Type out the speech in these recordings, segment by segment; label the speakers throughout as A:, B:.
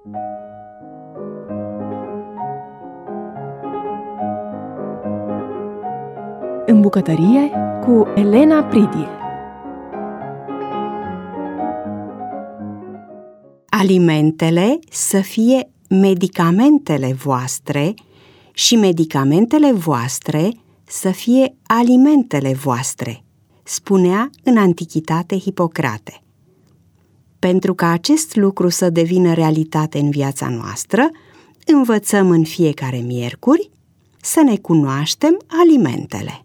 A: În bucătărie cu Elena Pridil.
B: Alimentele să fie medicamentele voastre și medicamentele voastre să fie alimentele voastre, spunea în antichitate Hipocrate. Pentru ca acest lucru să devină realitate în viața noastră, învățăm în fiecare miercuri să ne cunoaștem alimentele.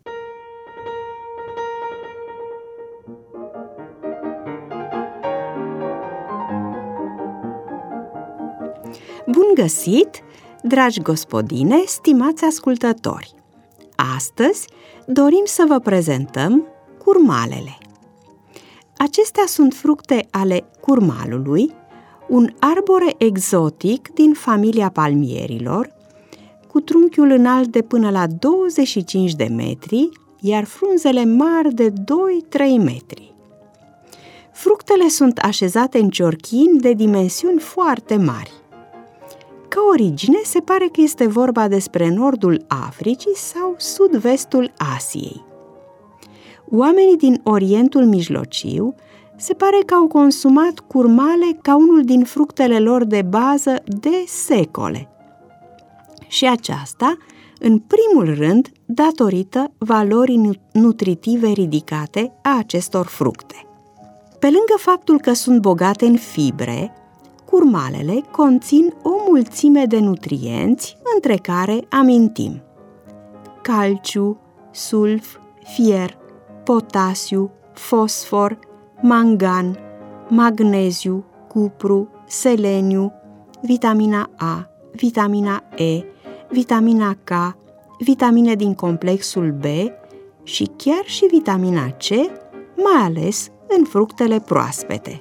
B: Bun găsit, dragi gospodine, stimați ascultători! Astăzi dorim să vă prezentăm curmalele. Acestea sunt fructe ale curmalului, un arbore exotic din familia palmierilor, cu trunchiul înalt de până la 25 de metri, iar frunzele mari de 2-3 metri. Fructele sunt așezate în ciorchini de dimensiuni foarte mari. Ca origine, se pare că este vorba despre nordul Africii sau sud-vestul Asiei. Oamenii din Orientul Mijlociu se pare că au consumat curmale ca unul din fructele lor de bază de secole. Și aceasta, în primul rând, datorită valorii nutritive ridicate a acestor fructe. Pe lângă faptul că sunt bogate în fibre, curmalele conțin o mulțime de nutrienți, între care amintim calciu, sulf, fier, potasiu, fosfor, mangan, magneziu, cupru, seleniu, vitamina A, vitamina E, vitamina K, vitamine din complexul B și chiar și vitamina C, mai ales în fructele proaspete.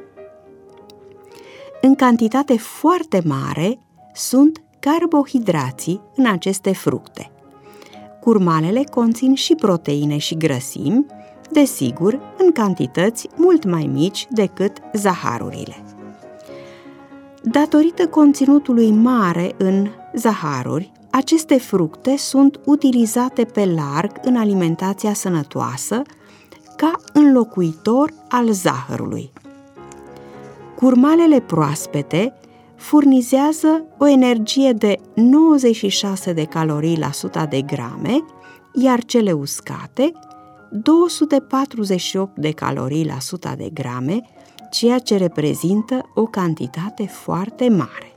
B: În cantitate foarte mare sunt carbohidrații în aceste fructe. Curmalele conțin și proteine și grăsimi, desigur, în cantități mult mai mici decât zaharurile. Datorită conținutului mare în zaharuri, aceste fructe sunt utilizate pe larg în alimentația sănătoasă ca înlocuitor al zahărului. Curmalele proaspete furnizează o energie de 96 de calorii la 100 de grame, iar cele uscate 248 de calorii la 100 de grame, ceea ce reprezintă o cantitate foarte mare.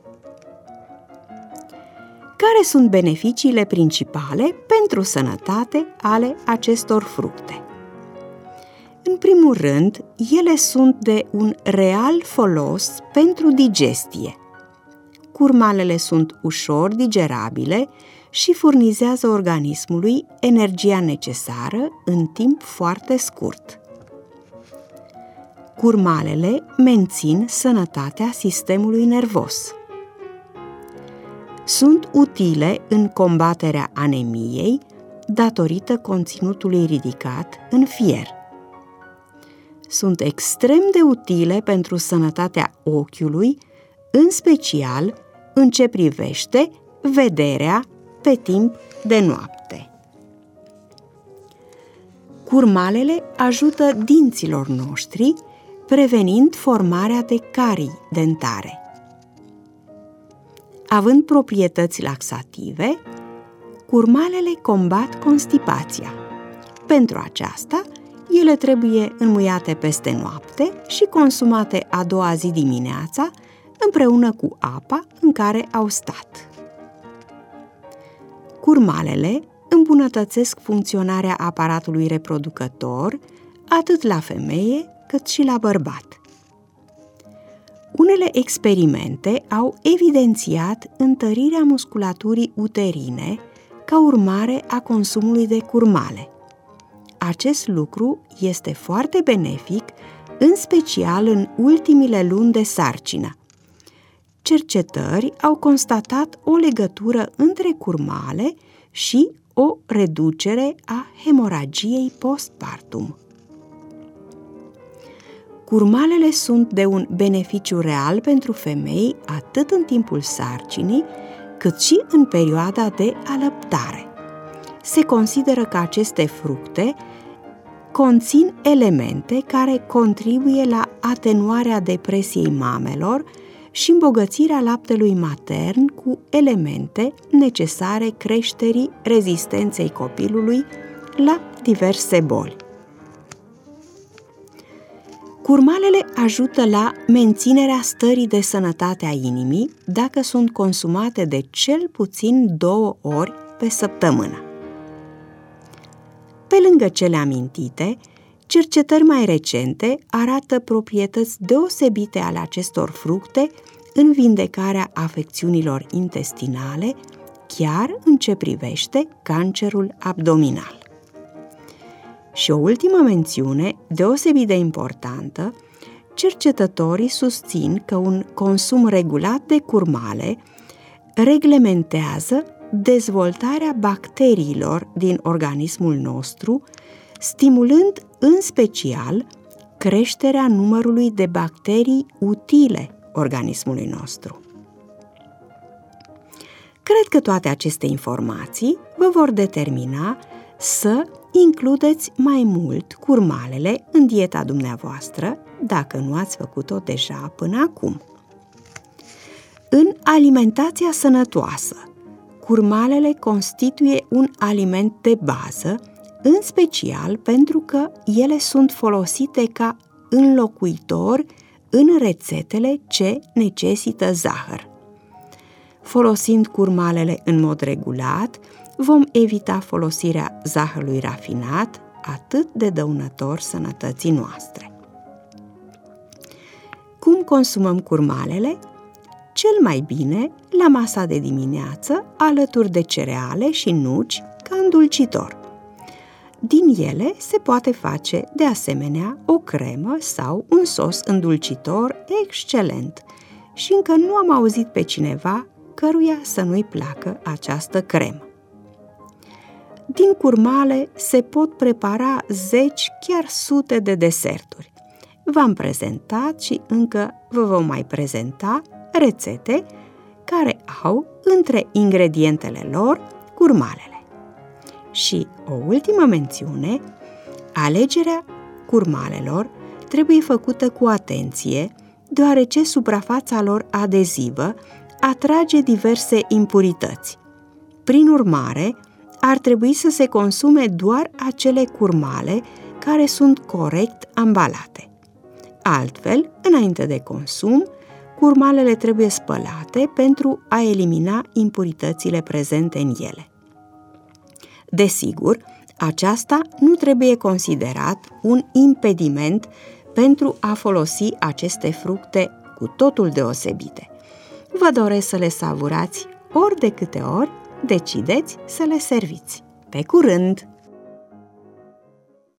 B: Care sunt beneficiile principale pentru sănătate ale acestor fructe? În primul rând, ele sunt de un real folos pentru digestie. Curmalele sunt ușor digerabile și furnizează organismului energia necesară în timp foarte scurt. Curmalele mențin sănătatea sistemului nervos. Sunt utile în combaterea anemiei datorită conținutului ridicat în fier. Sunt extrem de utile pentru sănătatea ochiului, în special în ce privește vederea pe timp de noapte. Curmalele ajută dinților noștri, prevenind formarea de carii dentare. Având proprietăți laxative, curmalele combat constipația. Pentru aceasta, ele trebuie înmuiate peste noapte și consumate a doua zi dimineața, împreună cu apa în care au stat. Curmalele îmbunătățesc funcționarea aparatului reproducător, atât la femeie cât și la bărbat. Unele experimente au evidențiat întărirea musculaturii uterine ca urmare a consumului de curmale. Acest lucru este foarte benefic, în special în ultimile luni de sarcină. Cercetări au constatat o legătură între curmale și o reducere a hemoragiei postpartum. Curmalele sunt de un beneficiu real pentru femei atât în timpul sarcinii, cât și în perioada de alăptare. Se consideră că aceste fructe conțin elemente care contribuie la atenuarea depresiei mamelor și îmbogățirea laptelui matern cu elemente necesare creșterii rezistenței copilului la diverse boli. Curmalele ajută la menținerea stării de sănătate a inimii dacă sunt consumate de cel puțin 2 ori pe săptămână. Pe lângă cele amintite, cercetări mai recente arată proprietăți deosebite ale acestor fructe în vindecarea afecțiunilor intestinale, chiar în ce privește cancerul abdominal. Și o ultimă mențiune, deosebit de importantă, cercetătorii susțin că un consum regulat de curmale reglementează dezvoltarea bacteriilor din organismul nostru, stimulând în special creșterea numărului de bacterii utile organismului nostru. Cred că toate aceste informații vă vor determina să includeți mai mult curmalele în dieta dumneavoastră, dacă nu ați făcut-o deja până acum. În alimentația sănătoasă, curmalele constituie un aliment de bază, în special pentru că ele sunt folosite ca înlocuitor în rețetele ce necesită zahăr. Folosind curmalele în mod regulat, vom evita folosirea zahărului rafinat, atât de dăunător sănătății noastre. Cum consumăm curmalele? Cel mai bine la masa de dimineață, alături de cereale și nuci ca îndulcitor. Din ele se poate face, de asemenea, o cremă sau un sos îndulcitor excelent și încă nu am auzit pe cineva căruia să nu-i placă această cremă. Din curmale se pot prepara 10, chiar sute de deserturi. V-am prezentat și încă vă vom mai prezenta rețete care au între ingredientele lor curmalele. Și o ultimă mențiune, alegerea curmalelor trebuie făcută cu atenție, deoarece suprafața lor adezivă atrage diverse impurități. Prin urmare, ar trebui să se consume doar acele curmale care sunt corect ambalate. Altfel, înainte de consum, curmalele trebuie spălate pentru a elimina impuritățile prezente în ele. Desigur, aceasta nu trebuie considerat un impediment pentru a folosi aceste fructe cu totul deosebite. Vă doresc să le savurați ori de câte ori decideți să le serviți. Pe curând!